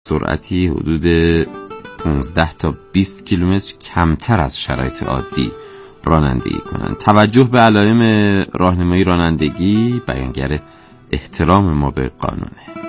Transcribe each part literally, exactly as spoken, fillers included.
سرعتی حدود پانزده تا بیست کیلومتر کمتر از شرایط عادی رانندگی کنند. توجه به علائم راهنمایی رانندگی بیانگر احترام ما به قانونه.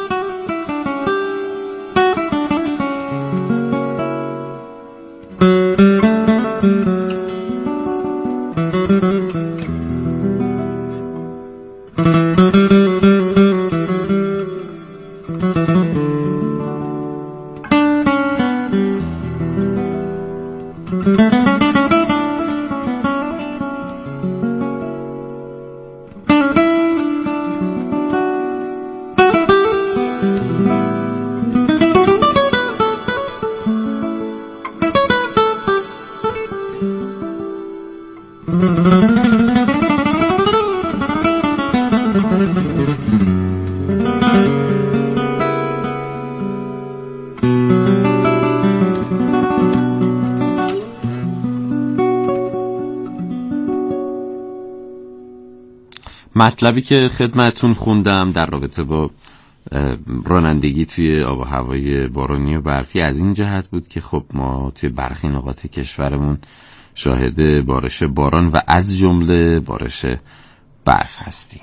مطلبی که خدمتون خوندم در رابطه با رانندگی توی آب و هوای بارانی و برفی از این جهت بود که خب ما توی برخی نقاط کشورمون شاهد بارش باران و از جمله بارش برف هستیم.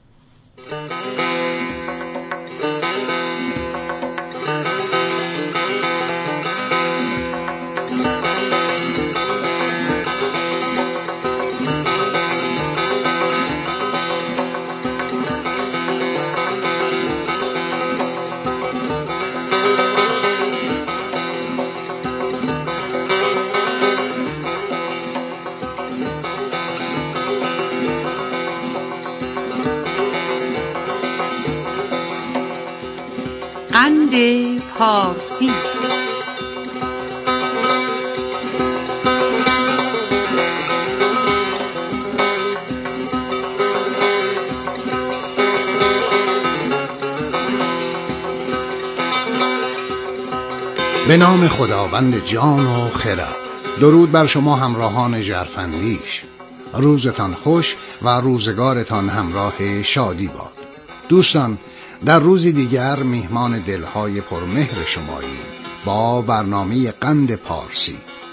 قند پارسی. به نام خداوند جان و خرد. درود بر شما همراهان ژرفندیش. روزتان خوش و روزگارتان همراه شادی باد. دوستان، در روزی دیگر میهمان دلهای پرمهر شماییم با برنامه قند پارسی.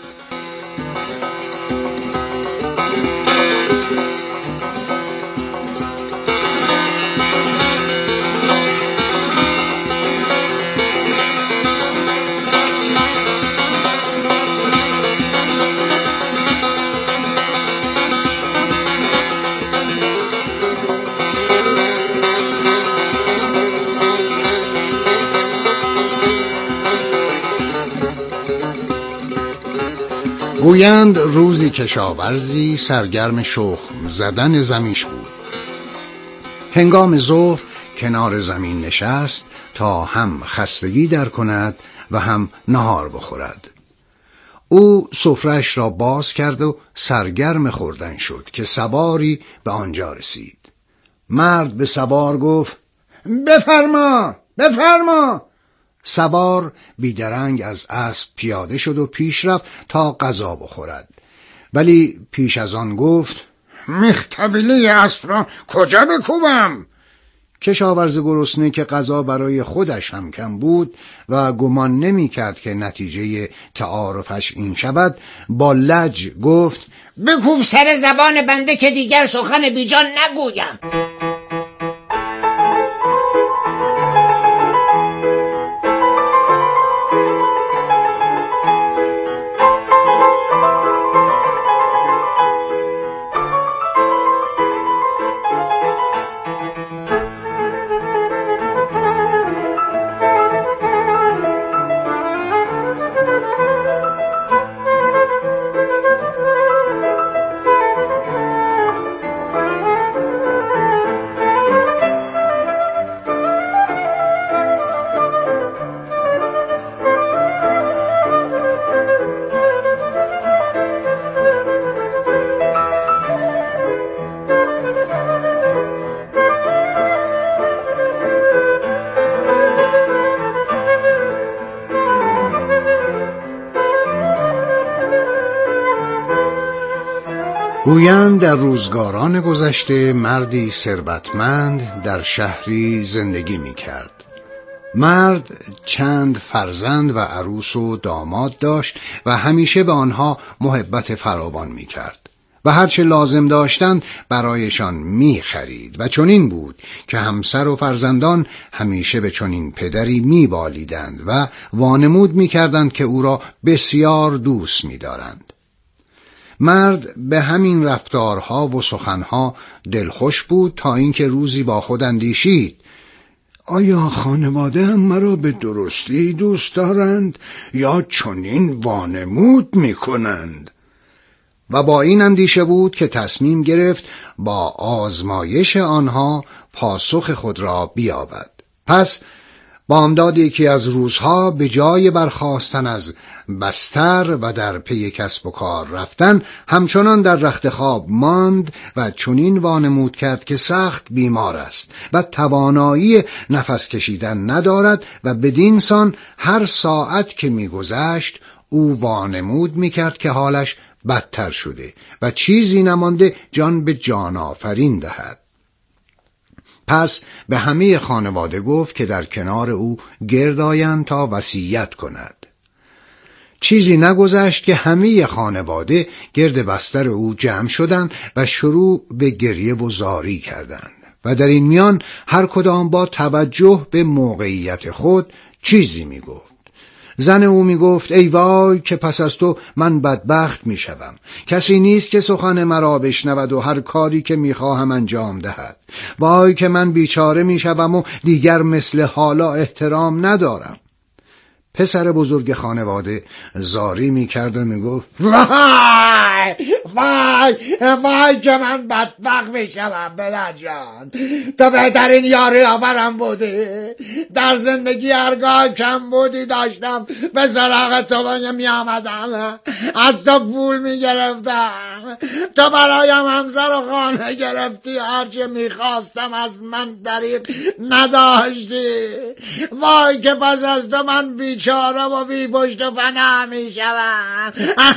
گویند روزی کشاورزی سرگرم شخم زدن زمیش بود. هنگام ظهر کنار زمین نشست تا هم خستگی در کند و هم نهار بخورد. او سفره‌اش را باز کرد و سرگرم خوردن شد که سواری به آنجا رسید. مرد به سوار گفت: بفرما بفرما. سوار بیدرنگ از اسب پیاده شد و پیش رفت تا غذا بخورد، ولی پیش از آن گفت: مختبیله اسب را کجا بکوبم؟ کشاورز گرسنه که غذا برای خودش هم کم بود و گمان نمی کرد که نتیجه تعارفش این شود، با لج گفت: بکوب سر زبان بنده که دیگر سخن بیجان نگویم. گویند در روزگاران گذشته مردی ثروتمند در شهری زندگی می کرد. مرد چند فرزند و عروس و داماد داشت و همیشه به آنها محبت فراوان می کرد و هرچه لازم داشتند برایشان می خرید و چنین بود که همسر و فرزندان همیشه به چنین پدری می بالیدند و وانمود می کردند که او را بسیار دوست می دارند. مرد به همین رفتارها و سخنها دلخوش بود تا اینکه روزی با خود اندیشید: آیا خانواده هم مرا به درستی دوست دارند یا چنین وانمود می کنند؟ و با این اندیشه بود که تصمیم گرفت با آزمایش آنها پاسخ خود را بیابد. پس بامداد یکی از روزها به جای برخاستن از بستر و در پی کسب و کار رفتن همچنان در رخت خواب ماند و چنین وانمود کرد که سخت بیمار است و توانایی نفس کشیدن ندارد و بدین سان هر ساعت که می‌گذشت او وانمود می‌کرد که حالش بدتر شده و چیزی نمانده جان به جان آفرین دهد. پس به همه خانواده گفت که در کنار او گرد آیند تا وصیت کند. چیزی نگذشت که همه خانواده گرد بستر او جمع شدند و شروع به گریه و زاری کردند و در این میان هر کدام با توجه به موقعیت خود چیزی می گفت. زن او می گفت: ای وای که پس از تو من بدبخت می شوم. کسی نیست که سخن مرا بشنود و هر کاری که می خواهم انجام دهد. وای که من بیچاره می شوم و دیگر مثل حالا احترام ندارم. پسر بزرگ خانواده زاری می کرد و می گفت: وای وای وای که من بدبخت می شوم پدر جان. تو بهترین یاری آورم بودی. در زندگی هرگاه کم بودی داشتم به سراغ تو می آمدم، از تو پول می گرفتم، تو برایم همسر و خانه گرفتی، هرچه می خواستم از من دریغ نداشتی. وای که پس از تو من بیچاره و بی پشت و پناه می شوم.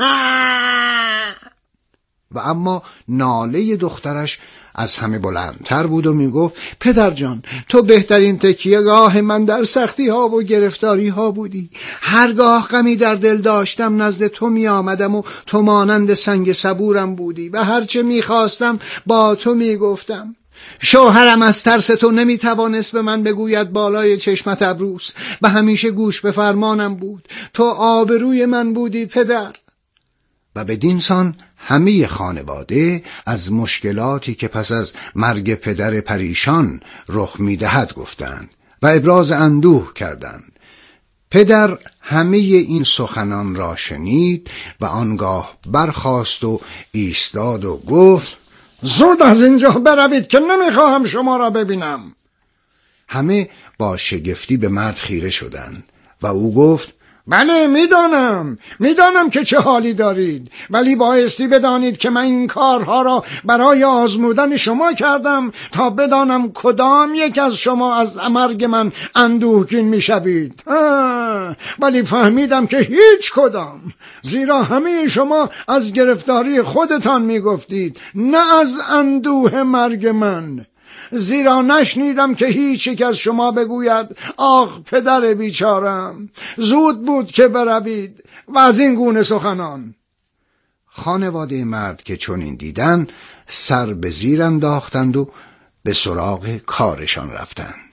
و اما ناله دخترش از همه بلندتر بود و می گفت: پدر جان، تو بهترین تکیه‌گاه من در سختی ها و گرفتاری ها بودی. هرگاه غمی در دل داشتم نزد تو می آمدم و تو مانند سنگ صبورم بودی و هرچه می خواستم با تو می گفتم. شوهرم از ترس تو نمی توانست به من بگوید بالای چشمت ابروست و همیشه گوش به فرمانم بود. تو آبروی من بودی پدر. و بدین سان همه خانواده از مشکلاتی که پس از مرگ پدر پریشان رخ می‌دهد گفتند و ابراز اندوه کردند. پدر همه این سخنان را شنید و آنگاه برخاست و ایستاد و گفت: زود از اینجا بروید که نمیخواهم شما را ببینم. همه با شگفتی به مرد خیره شدند و او گفت: بله میدانم میدانم که چه حالی دارید، ولی بایستی بدانید که من این کارها را برای آزمودن شما کردم تا بدانم کدام یک از شما از مرگ من اندوهگین میشوید. ولی فهمیدم که هیچ کدام، زیرا همه شما از گرفتاری خودتان میگفتید، نه از اندوه مرگ من. زیرا نشنیدم که هیچ یک از شما بگوید آخ پدر بیچارم، زود بود که بروید و از این گونه سخنان. خانواده مرد که چنین دیدند سر به زیر انداختند و به سراغ کارشان رفتند.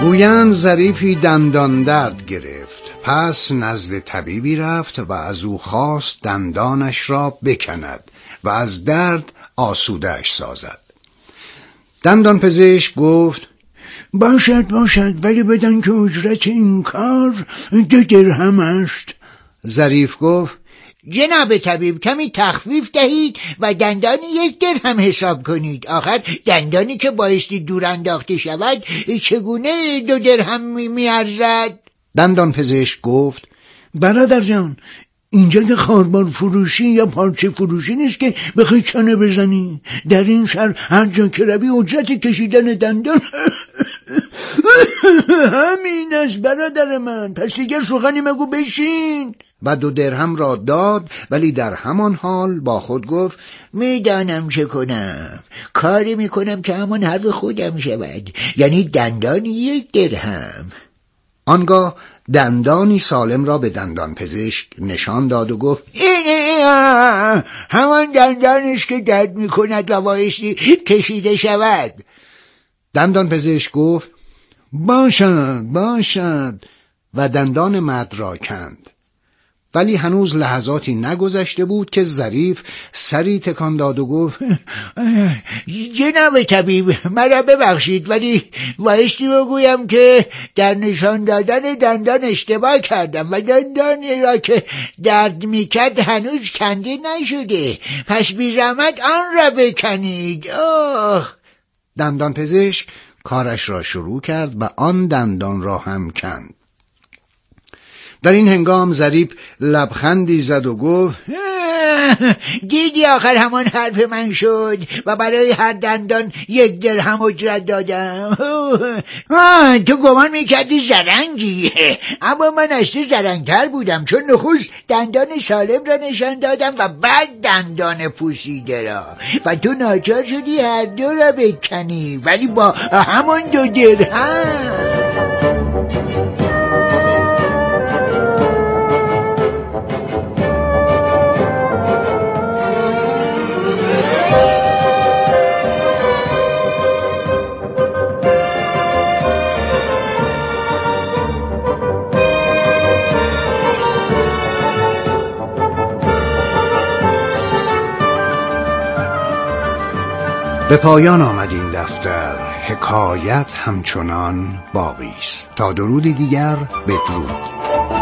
گویند ظریفی دندان درد گرفت، پس نزد طبیبی رفت و از او خواست دندانش را بکند و از درد آسوده‌اش سازد. دندان پزشک گفت باشد باشد، ولی بدان که اجرت این کار دو درهم است. ظریف گفت جناب طبیب کمی تخفیف دهید و دندانی یک درهم حساب کنید. آخر دندانی که بایستی دور انداخته شود چگونه دو درهم میارزد؟ دندان پزشک گفت برادر جان، اینجا که خاربار فروشی یا پارچه فروشی نیست که بخوای چانه بزنی. در این شهر هر جا که روی اجرت کشیدن دندان همین است برادر من. پس دیگر سخنی مگو، بشین. و دو درهم را داد، ولی در همان حال با خود گفت میدانم چه کنم، کاری میکنم که همان حرف خودم شود، یعنی دندانی یک درهم. آنگاه دندانی سالم را به دندان پزشک نشان داد و گفت این همان دندانی است که درد میکند و بایستی کشیده شود. دندان پزشک گفت باشد باشد و دندان مرد را کند. ولی هنوز لحظاتی نگذشته بود که ظریف سری تکان داد و گفت جناب طبیب مرا ببخشید، ولی بایستی بگویم که در نشان دادن دندان اشتباه کردم و دندانی را که درد میکرد هنوز کنده نشده، پس بی زحمت آن را بکنید. آه. دندان پزشک کارش را شروع کرد و آن دندان را هم کند. در این هنگام ظریف لبخندی زد و گفت دیدی آخر همان حرف من شد و برای هر دندان یک درهم اجرت دادم. آه تو گمان میکردی زرنگی، اما من اصلی زرنگتر بودم، چون نخست دندان سالم را نشان دادم و بعد دندان پوسیده را، و تو ناچار شدی هر دو را بکنی، ولی با همان دو درهم. به پایان آمد این دفتر. حکایت همچنان باقی است. تا درودی دیگر، بدرود.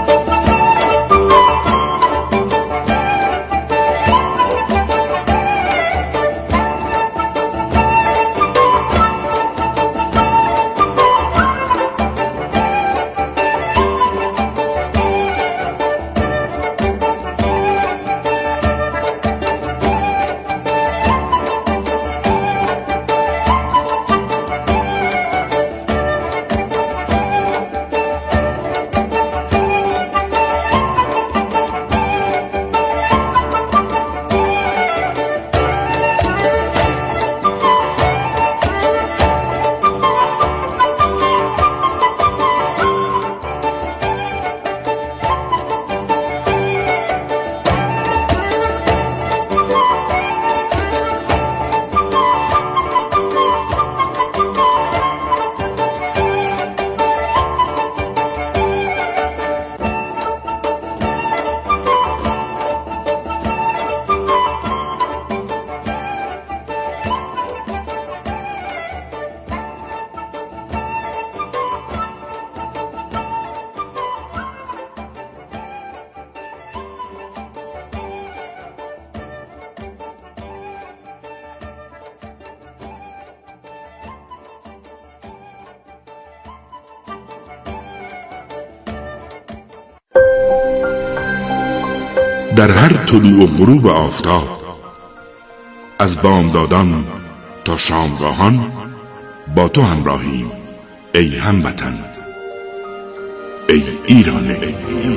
در هر طلوع و غروب آفتاب، از بامدادان تا شامگاهان با تو همراهیم ای هموطن، ای ایران. ای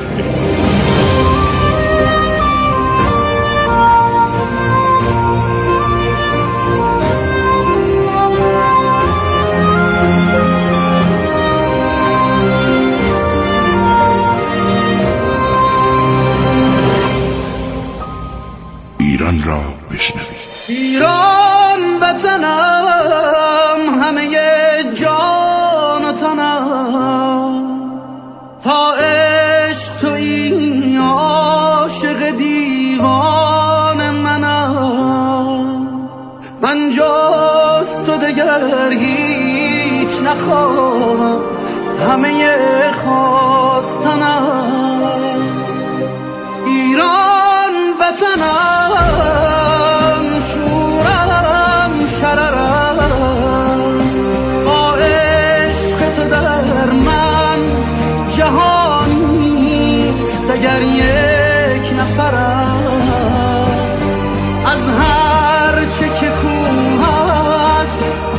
ایران را بشنوید. ایران وطنم، همه جان و تنم، نخواهم همه خواستنم. ایران وطنم، شورم شررم، با عشق تو در من جهانیست اگر یک نفرم. از هر چه که کوه است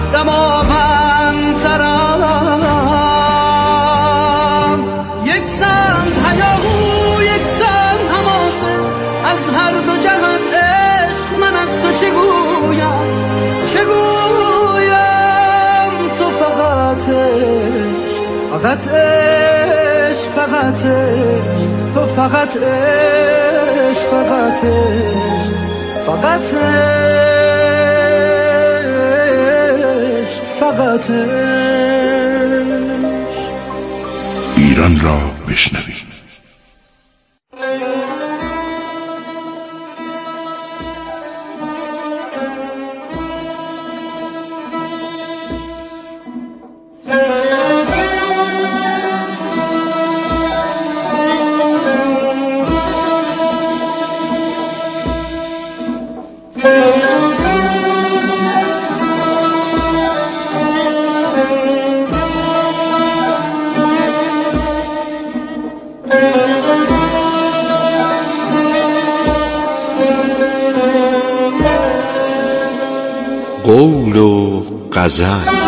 دماغندترم. یک سمت هیاهو یک سمت حماسه، از هر دو جهت عشق من از تو چه گویم چه گویم. تو فقط عشق فقط عشق فقط عشق، تو فقط عشق فقط عشق فقط عشق فقط عشق. ایران را بشنوید. قول و غزل.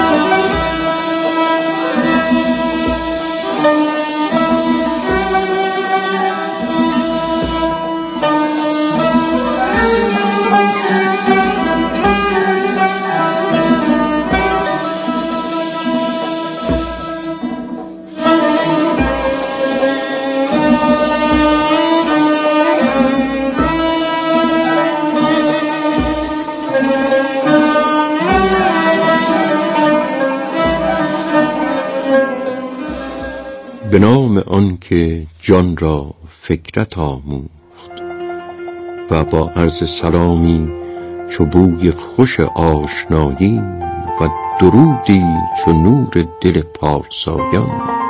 به نام آن که جان را فکرت آموخت و با عرض سلامی چو بوی خوش آشنایی و درودی چو نور دل پارسایان.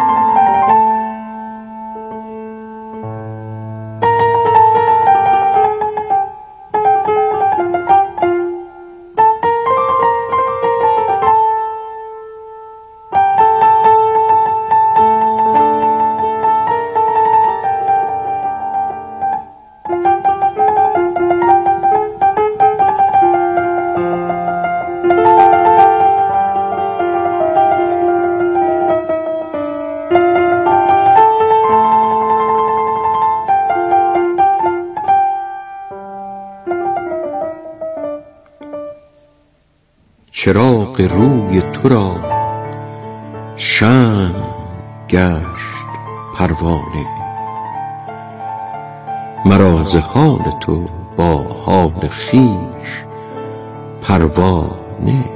چراغ روی تو را شمع گشت پروانه، مرا ز حال تو با حال خویش پروا نه.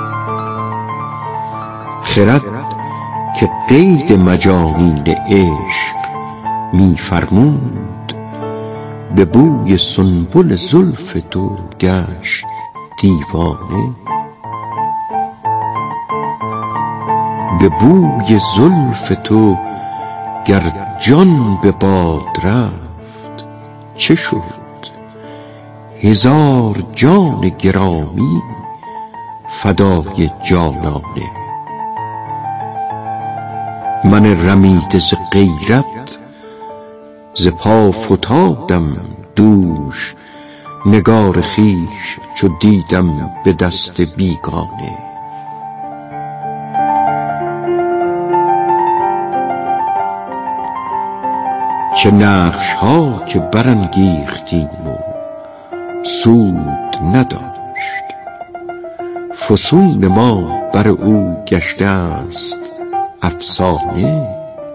خرد که قید مجانین عشق می فرمود، به بوی سنبل زلف تو گشت دیوانه. به بوی زلف تو گر جان به باد رفت چه شد؟ هزار جان گرامی فدای جانانه. من رمیده ز غیرت ز پا فتادم دوش، نگار خویش چو دیدم به دست بیگانه. چه نقش ها که برانگیختیم و سود نداشت، فسون ما بر او گشته است افسانه.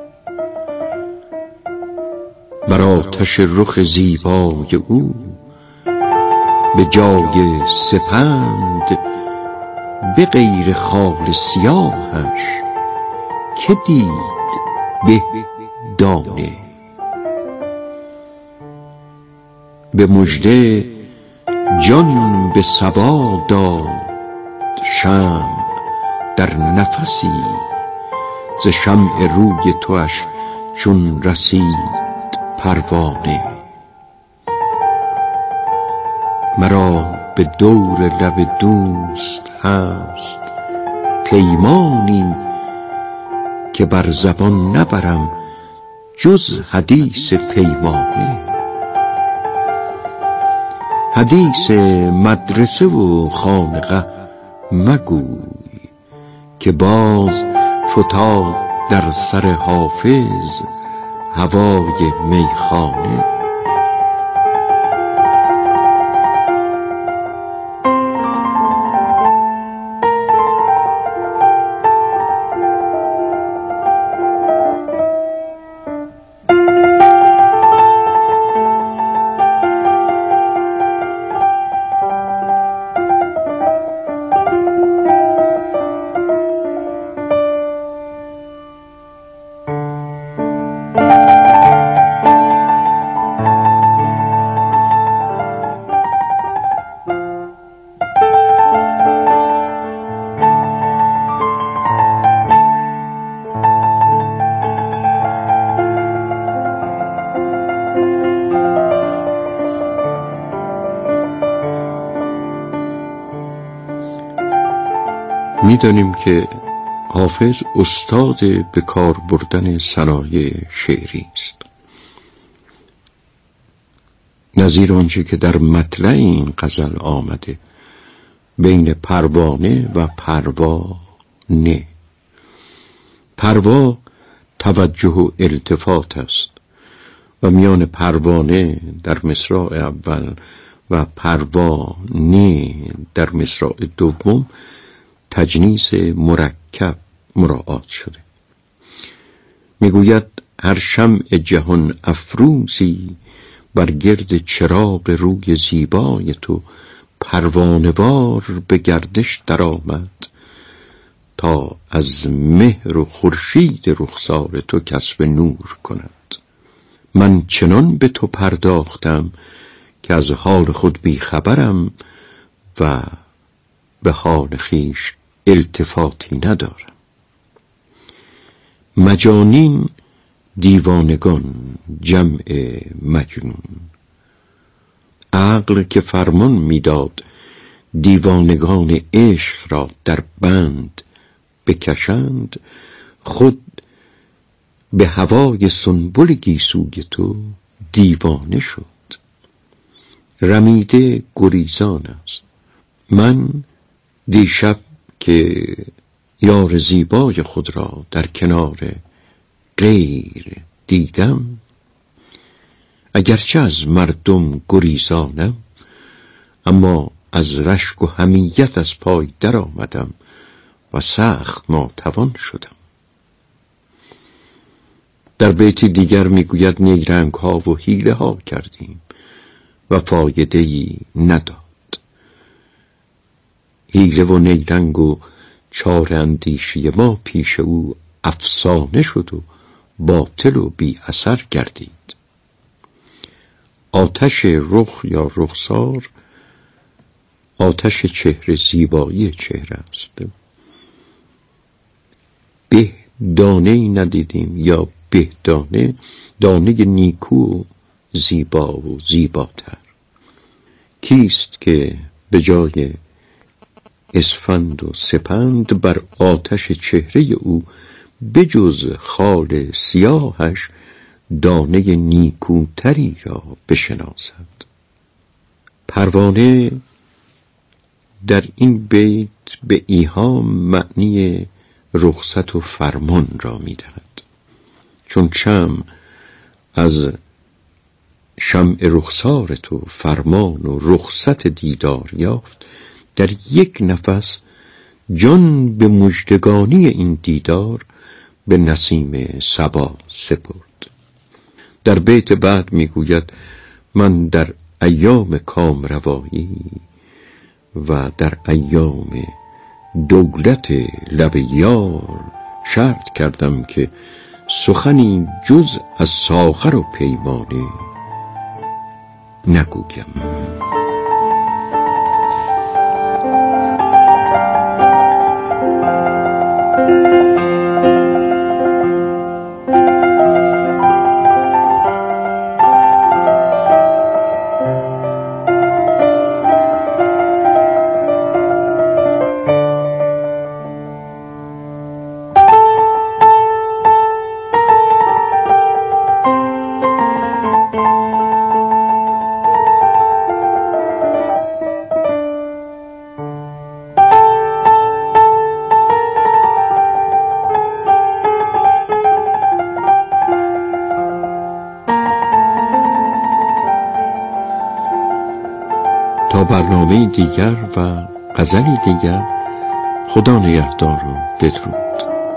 بر آتش رخ زیبای او به جای سپند، به غیر خال سیاهش که دید به دانه. به مژده جان به صبا داد شمع در نفسی ز شمع روی توش چون رسید پروانه. مرا به دور لب دوست هست پیمانی که بر زبان نبرم جز حدیث پیمانه. حدیث مدرسه و خانقه مگوی که باز فتاد در سر حافظ هوای میخانه. می‌دانیم که حافظ استاد به کار بردن صنایع شعری است. نظیر آنچه که در مطلع این غزل آمده بین پروانه و پروا نه. پروا توجه و التفات است و میان پروانه در مصرع اول و پروانه در مصرع دوم تجنیس مرکب مراعات شده. میگوید هر شمع جهان افروزی بر گرد چراغ روی زیبای تو پروانه‌وار به گردش درآمد تا از مهر و خورشید رخسار تو کسب نور کند. من چنان به تو پرداختم که از حال خود بیخبرم و به حال خیش التفاتی ندارم. مجانین دیوانگان جمع مجنون. عقل که فرمان میداد دیوانگان عشق را در بند بکشند خود به هوای سنبل گیسوی تو دیوانه شد. رمیده گریزان است. من دیشب که یار زیبای خود را در کنار غیر دیدم اگرچه از مردم گریزانم اما از رشک و حمیت از پای در آمدم و سخت ناتوان شدم. در بیتی دیگر میگوید نیرنگ ها و حیله ها کردیم و فایده ای نداد. حیله و نیرنگ و چار اندیشی ما پیش او افسانه شد و باطل و بی اثر گردید. آتش رخ یا رخسار آتش چهره زیبایی چهره است. به دانه ندیدیم یا به دانه دانه نیکو و زیبا و زیباتر. کیست که به جای اسفند و سپند بر آتش چهره او بجز خال سیاهش دانه نیکوتری را بشناسد؟ پروانه در این بیت به ایهام معنی رخصت و فرمان را می‌دهد. چون شمع از شمع رخسار تو فرمان و رخصت دیدار یافت در یک نفس جان به مژدگانی این دیدار به نسیم صبا سپرد. در بیت بعد میگوید من در ایام کامروایی و در ایام دولت لب یار شرط کردم که سخنی جز از ساغر و پیمانه نگویم. تا برنامه دیگر و غزلی دیگر، خدا نگهدار و بدرود.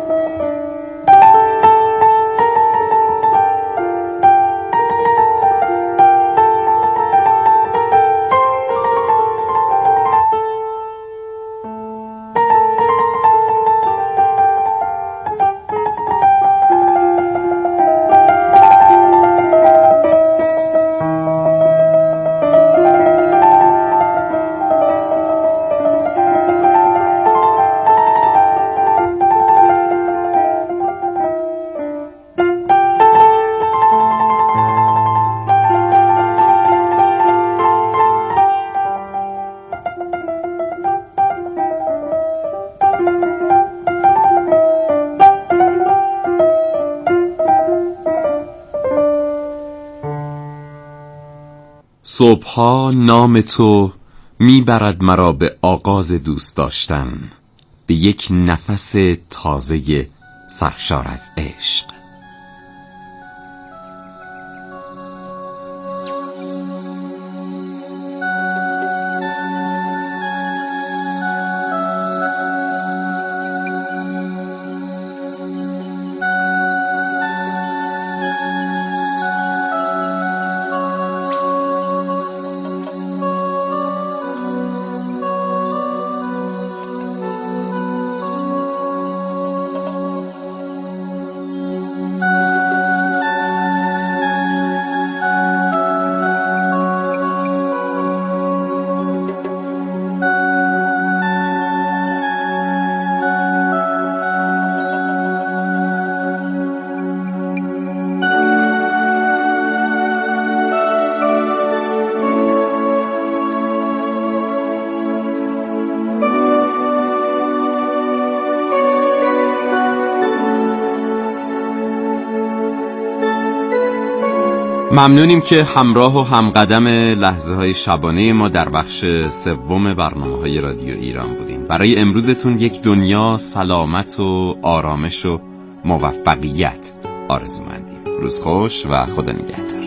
صبحها نام تو میبرد مرا به آغاز دوست داشتن، به یک نفس تازه سرشار از عشق. ممنونیم که همراه و همقدم لحظه های شبانه ما در بخش سوم برنامه های رادیو ایران بودین. برای امروزتون یک دنیا سلامت و آرامش و موفقیت آرزو مندیم. روز خوش و خدا نگهدار.